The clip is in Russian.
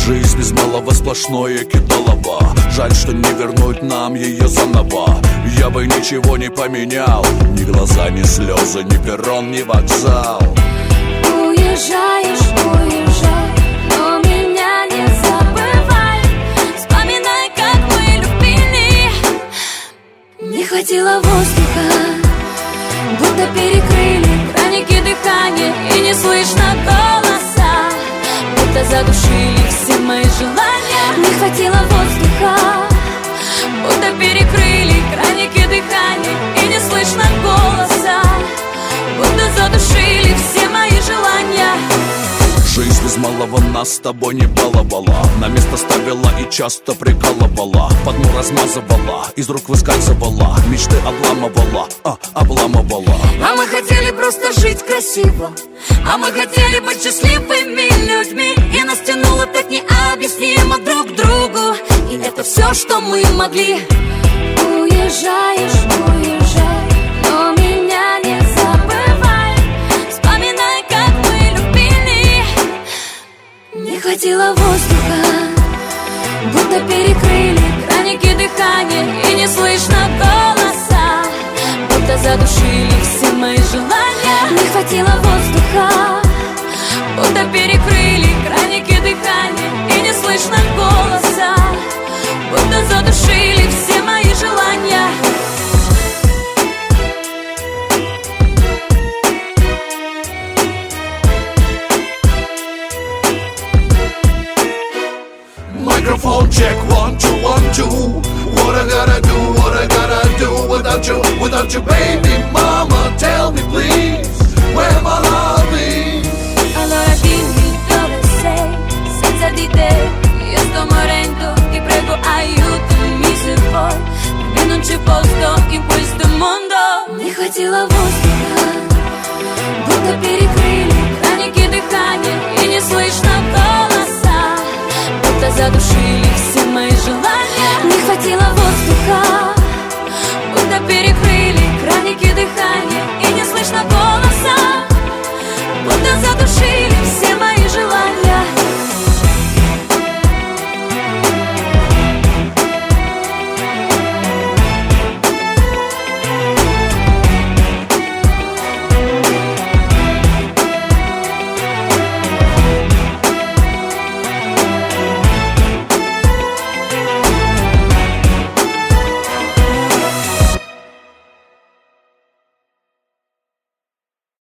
Жизнь без малого сплошное кидалово. Жаль, что не вернуть нам ее заново. Я бы ничего не поменял. Ни глаза, ни слезы, ни перрон, ни вокзал. Уезжаешь, уезжай, но меня не забывай. Вспоминай, как мы любили. Не хватило воздуха, будто перекрыли краники дыхания, и не слышно голоса, будто задушили все мои желания. Не хватило воздуха, будто перекрыли краники дыхания, и не слышно голоса, будто задушили все мои желания. Жизнь без малого нас с тобой не баловала. На место ставила и часто прикалывала. По дну размазывала, из рук выскальзывала. Мечты обламывала, обламывала. А мы хотели просто жить красиво, а мы хотели быть счастливыми людьми, и нас тянуло так необъяснимо друг к другу. И это все, что мы могли. Уезжаешь, уезжай, но меня не забывай. Вспоминай, как мы любили. Не хватило воздуха, будто перекрыли краники дыхания, и не слышно голоса, будто задушили все мои желания. Не хватило воздуха, будто перекрыли краники дыхания, и не слышно голоса, будто задушили все мои желания. Microphone check, 1, 2, 1, 2. What I gotta do without you, baby mama, tell me please, where my love is. Allora dimmi dove sei, senza di te io sto morendo, ti prego aiutami se vuoi, perché non c'è posto in questo mondo. Не хватило воздуха, будто перекрыли